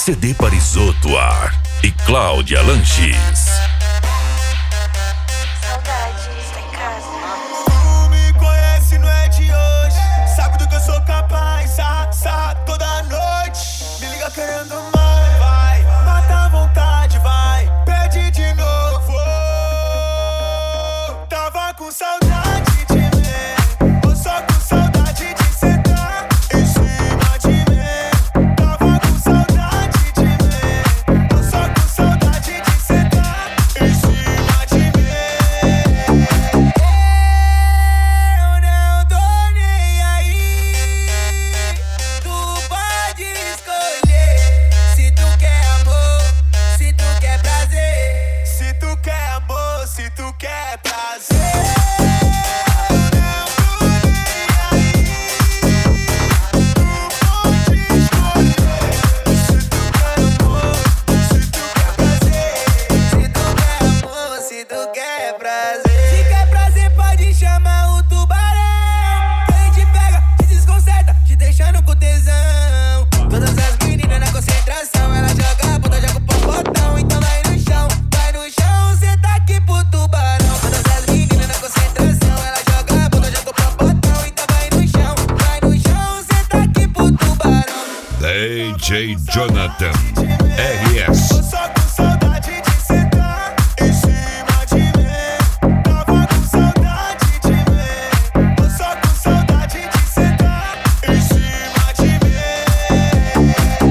CD Parisoto Ar e Cláudia Lanches. Saudades, tá em casa. Tu me conhece, não é de hoje. Sabe do que eu sou capaz, sarra toda noite. Me liga querendo mais, vai. Mata a vontade, vai. Pede de novo. Tava com saudade de mim, ou só com saudade de sentar em cima de mim. Tava com saudade de mim, ou só com saudade de sentar em cima de mim. Eu não tô nem aí. Tu pode escolher se tu quer amor, se tu quer prazer. Se tu quer amor, se tu quer prazer. Se tu quer prazer, pode chamar o tubarão. Ele te pega, te desconcerta, te deixando com tesão. Todas as meninas na concentração, ela joga a bunda, joga o popotão. Então vai no chão, cê tá aqui pro tubarão. Todas as meninas na concentração, ela joga a bunda, joga o popotão. Então vai no chão, cê tá aqui pro tubarão. DJ Jonathan RS. Tô só com saudade de sentar em cima de mim. Tava com saudade de mim. Tô só com saudade de sentar em cima de mim.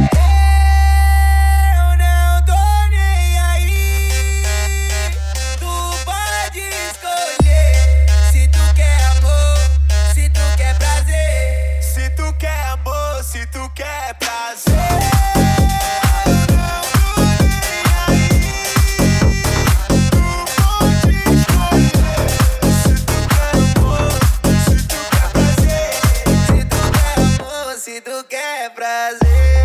Eu não tô nem aí. Tu pode escolher se tu quer amor, se tu quer prazer. Se tu quer amor, se tu quer prazer. Se tu quer prazer.